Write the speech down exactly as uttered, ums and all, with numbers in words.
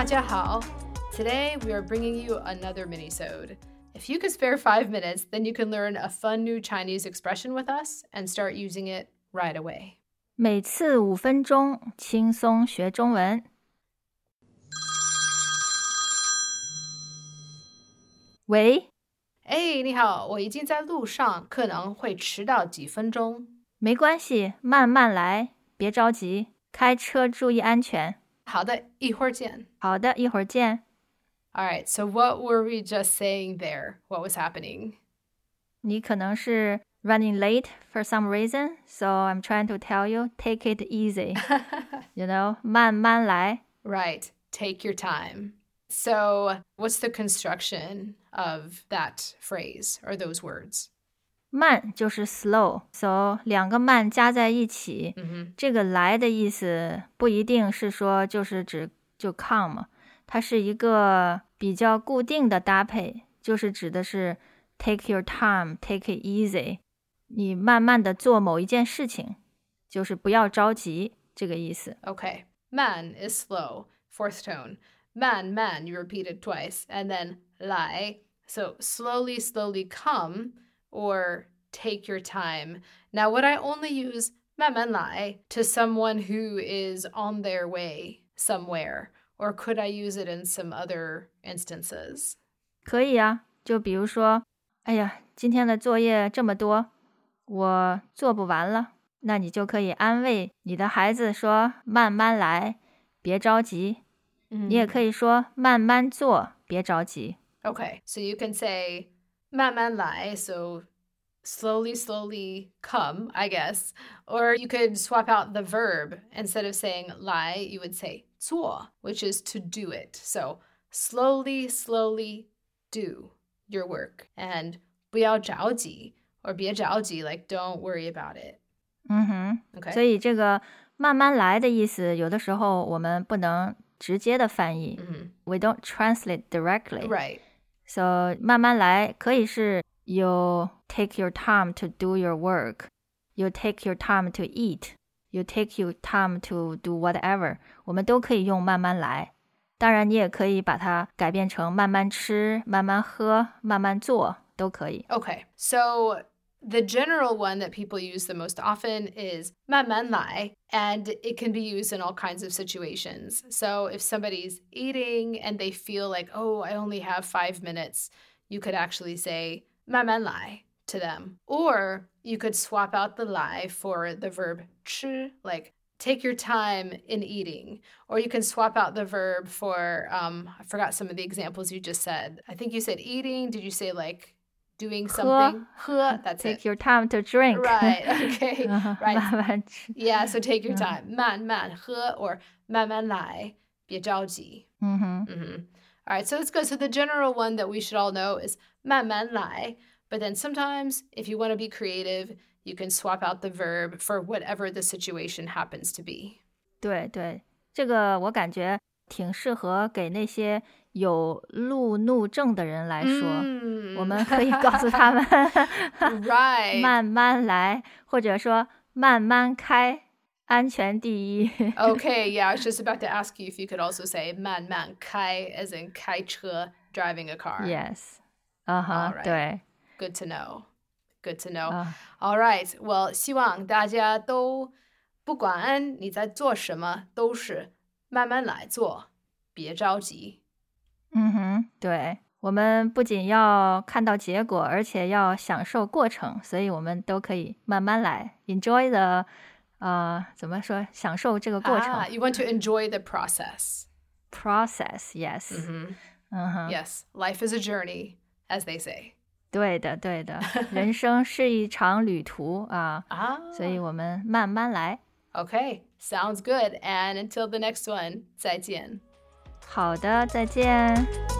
大家好. Today we are bringing you another mini-sode. If you could spare five minutes, then you can learn a fun new Chinese expression with us and start using it right away. 每次五分钟，轻松学中文。喂， 哎，你好，我已经在路上，可能会迟到几分钟。 没关系，慢慢来，别着急，开车注意安全。 好的，一会儿见。 好的，一会儿见。 All right, so what were we just saying there? What was happening? 你可能是 running late for some reason, so I'm trying to tell you, take it easy. You know, 慢慢来。 Right, take your time. So what's the construction of that phrase or those words? 慢就是 slow, so 两个慢加在一起， Mm-hmm. 这个来的意思不一定是说就是指就 come， 它是一个比较固定的搭配，就是指的是 take your time, take it easy， 你慢慢的做某一件事情，就是不要着急，这个意思。 Okay, man is slow, fourth tone. Man, man, you repeat it twice. And then lai, so slowly, slowly come or take your time. Now, would I only use 慢慢来 to someone who is on their way somewhere? Or could I use it in some other instances? 可以啊，就比如说，哎呀，今天的作业这么多，我做不完了，那你就可以安慰你的孩子说，慢慢来，别着急。 Mm-hmm. 你也可以说慢慢做，别着急。 Okay, so you can say 慢慢来, so slowly, slowly come, I guess. Or you could swap out the verb. Instead of saying 来, you would say 做, which is to do it. So slowly, slowly do your work. And 不要着急, or 别着急, like don't worry about it. 嗯哼， Okay. 所以这个慢慢来的意思，有的时候我们不能直接的翻译。 Mm-hmm. We don't translate directly. Right. So 慢慢来可以是 you take your time to do your work. You take your time to eat. You take your time to do whatever. 我们都可以用慢慢来。当然你也可以把它改变成慢慢吃、慢慢喝、慢慢做，都可以。 Okay, so the general one that people use the most often is 慢慢来, and it can be used in all kinds of situations. So if somebody's eating and they feel like, oh, I only have five minutes, you could actually say 慢慢来 to them. Or you could swap out the 来 for the verb 吃, like take your time in eating. Or you can swap out the verb for, um, I forgot some of the examples you just said. I think you said eating. Did you say like doing something? 喝, that's Take it. your time to drink. Right, okay, right. 慢慢吃。 Yeah, so take your time. 慢慢喝 or 慢慢来,别着急. 嗯哼 Mm-hmm. All right, so let's go. So the general one that we should all know is 慢慢来. But then sometimes, if you want to be creative, you can swap out the verb for whatever the situation happens to be. 对对，这个我感觉挺适合给那些有路怒症的人来说。 Mm. 我们可以告诉他们 Right. 慢慢来，或者说慢慢开，安全第一。 Okay, yeah, I was just about to ask you if you could also say 慢慢开 as in 开车, driving a car. Yes. 嗯哼 All right. 对 Good to know. Good to know. 啊 All right. Well, 希望大家都不管你在做什么，都是慢慢来做，别着急。 嗯哼，对，我们不仅要看到结果，而且要享受过程，所以我们都可以慢慢来 ，enjoy the， 呃，怎么说？享受这个过程。 Ah, you want to enjoy the process. Process, yes. Mhm. 嗯哼， Yes, life is a journey, as they say. 对的，对的，人生是一场旅途啊， Ah. 所以我们慢慢来。 Okay, sounds good. And until the next one, 再见。 好的，再见。